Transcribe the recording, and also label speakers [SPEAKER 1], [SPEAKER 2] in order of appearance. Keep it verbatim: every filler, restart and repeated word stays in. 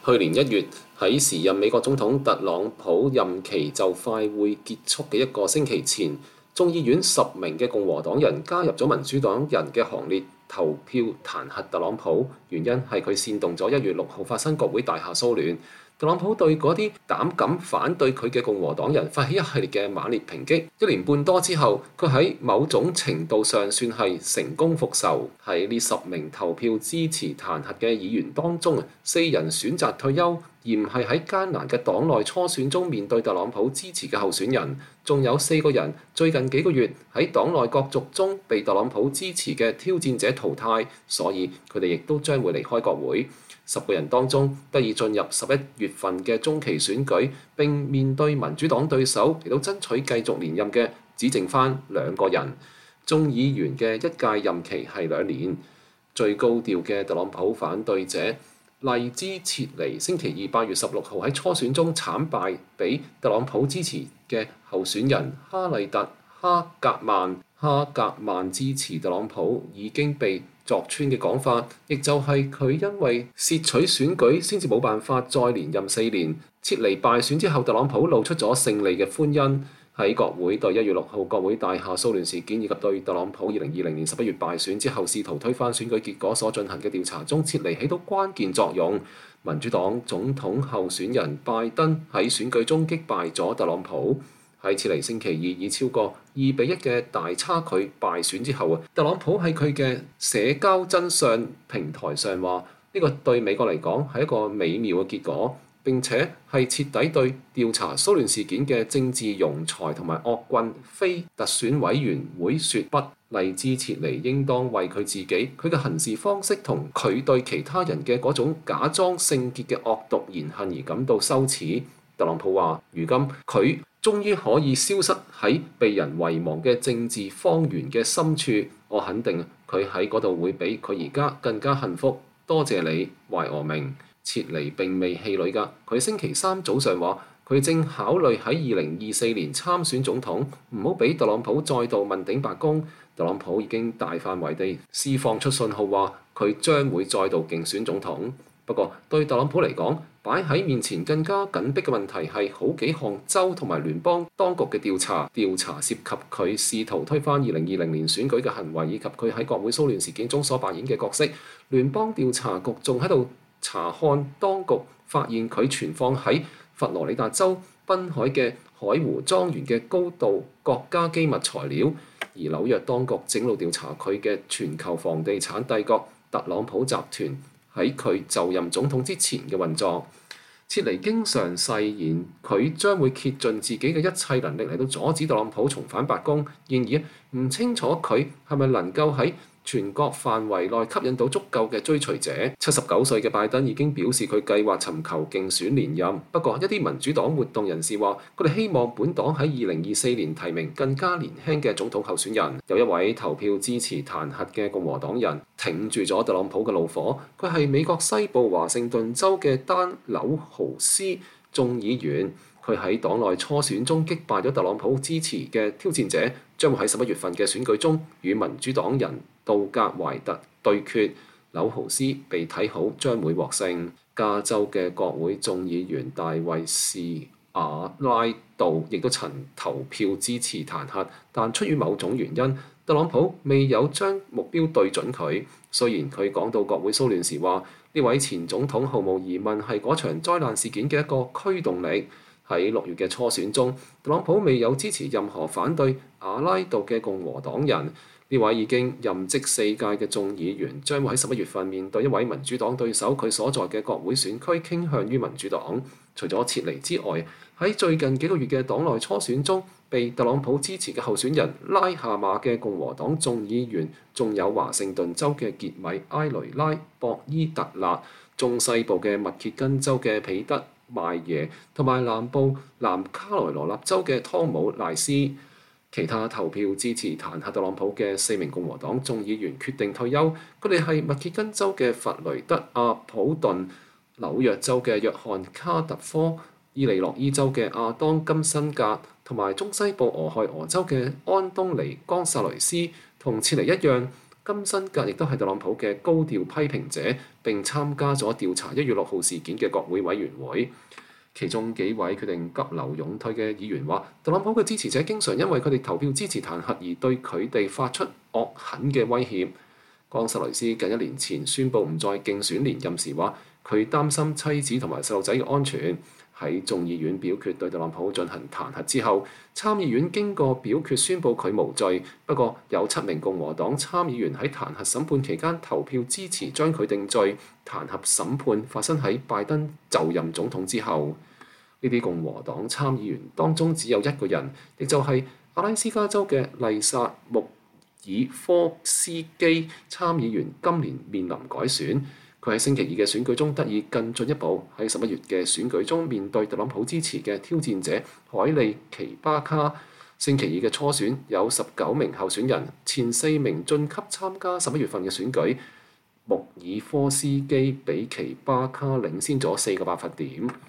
[SPEAKER 1] 去年一月，喺時任美國總統特朗普任期就快會結束嘅一個星期前，眾議院十名嘅共和黨人加入咗民主黨人嘅行列，投票彈劾特朗普。原因係佢煽動咗一月六號發生國會大廈騷亂。特朗普對嗰啲膽敢反對佢嘅共和黨人發起一系列嘅猛烈抨擊。一年半多之後，佢喺某種程度上算係成功復仇。喺呢十名投票支持彈劾嘅議員當中，四人選擇退休，而唔係喺艱難嘅黨內初選中面對特朗普支持嘅候選人。仲有四個人最近幾個月喺黨內角逐中被特朗普支持嘅挑戰者淘汰，所以佢哋亦都將會離開國會。十個人當中得以進入十一月份嘅中期選舉，並面對民主黨對手，亦都爭取繼續連任嘅，只剩翻兩個人。眾議員嘅一屆任期係兩年。最高調嘅特朗普反對者麗茲切尼星期二八月十六號喺初選中慘敗俾特朗普支持嘅候選人哈麗特哈格曼。哈格曼支持特朗普已經被鑿穿嘅講法，亦就係佢因為竊取選舉先至冇辦法再連任四年。切尼敗選之後，特朗普露出咗勝利嘅歡欣。喺國會對一月六號國會大廈騷亂事件以及對特朗普二零二零年十一月敗選之後試圖推翻選舉結果所進行嘅調查中，切尼起到關鍵作用。民主黨總統候選人拜登喺選舉中擊敗咗特朗普。喺切尼星期二以超過二比一嘅大差距敗選之後啊，特朗普喺佢嘅社交真相平台上話：呢個對美國嚟講係一個美妙嘅結果，並且係徹底對調查騷亂事件嘅政治庸才同埋惡棍非特選委員會説不。麗茲切尼應當為佢自己、佢嘅行事方式同佢對其他人嘅嗰種假裝聖潔嘅惡毒言行而感到羞恥。特朗普話：如今佢終於可以消失喺被人遺忘嘅政治荒原嘅深處，我肯定佢喺嗰度會比佢而家更加幸福。多謝你，懷俄明。切尼並未氣餒㗎，佢星期三早上話佢正考慮喺二零二四年參選總統，唔好俾特朗普再度問鼎白宮。特朗普已經大範圍地釋放出信號，話佢將會再度競選總統。不過對特朗普嚟講，擺喺面前更加緊迫嘅問題係好幾項州同埋聯邦當局嘅調查，調查涉及佢試圖推翻二零二零年選舉嘅行為，以及佢喺國會騷亂事件中所扮演嘅角色。聯邦調查局仲喺度查看當局發現佢存放喺佛羅里達州濱海嘅海湖莊園嘅高度國家機密材料，而紐約當局正路調查佢嘅全球房地產帝國特朗普集團喺佢就任總統之前嘅運作。切尼經常誓言佢將會竭盡自己嘅一切能力嚟到阻止特朗普重返白宮，然而唔清楚佢係咪能夠喺全國範圍內吸引到足夠嘅追隨者。七十九歲嘅拜登已經表示佢計劃尋求競選連任，不過一啲民主黨活動人士話佢哋希望本黨喺二零二四年提名更加年輕嘅總統候選人。有一位投票支持彈劾嘅共和黨人挺住咗特朗普嘅怒火，佢係美國西部華盛頓州嘅丹紐豪斯眾議員。佢喺黨內初選中擊敗咗特朗普支持嘅挑戰者，將會喺十一月份嘅選舉中與民主黨人杜格懷特對決。紐豪斯被睇好將會獲勝。加州嘅國會眾議員大衛士亞拉杜亦都曾投票支持彈劾，但出於某種原因，特朗普未有將目標對準佢。雖然佢講到國會騷亂時話，呢位前總統毫無疑問係嗰場災難事件嘅一個驅動力。喺六月嘅初選中，特朗普未有支持任何反對阿拉杜嘅共和黨人。呢位已經任職四屆嘅眾議員將會喺十一月份面對一位民主黨對手，佢所在嘅國會選區傾向於民主黨。除咗切尼之外，喺最近幾個月嘅黨內初選中，被特朗普支持嘅候選人拉下馬嘅共和黨眾議員，仲有華盛頓州嘅傑米埃雷拉博伊特納、中西部嘅密歇根州嘅彼得邁耶同埋南部南卡羅來納州嘅湯姆賴斯。其他投票支持彈劾特朗普嘅四名共和黨眾議員決定退休，佢哋係密歇根州嘅弗雷德阿普頓、紐約州嘅約翰卡特科、伊利諾伊州嘅亞當金辛格同埋中西部俄亥俄州嘅安東尼岡薩雷斯。同切尼一樣， 金辛格亦都係特朗普嘅高調批評者，並參加咗調查一月六號事件嘅國會委員會。其中幾位決定急流勇退嘅議員話，特朗普嘅支持者經常因為佢哋投票支持彈劾而對佢哋發出惡狠嘅威脅。岡薩雷斯近一年前宣布唔再競選連任時話，佢擔心妻子同埋細路仔嘅安全。喺眾議院表決對特朗普進行彈劾之後，參議院經過表決宣布佢無罪。不過有七名共和黨參議員喺彈劾審判期間投票支持將佢定罪。彈劾審判發生喺拜登就任總統之後。呢啲共和黨參議員當中只有一個人，亦就係阿拉斯加州嘅麗薩穆爾科斯基參議員，今年面臨改選。佢喺星期二嘅選舉中得以更進一步，喺十一月嘅選舉中面對特朗普支持嘅挑戰者海利奇巴卡。星期二嘅初選有十九名候選人，前四名晉級參加十一月份嘅選舉。穆爾科斯基比奇巴卡領先咗四個百分點。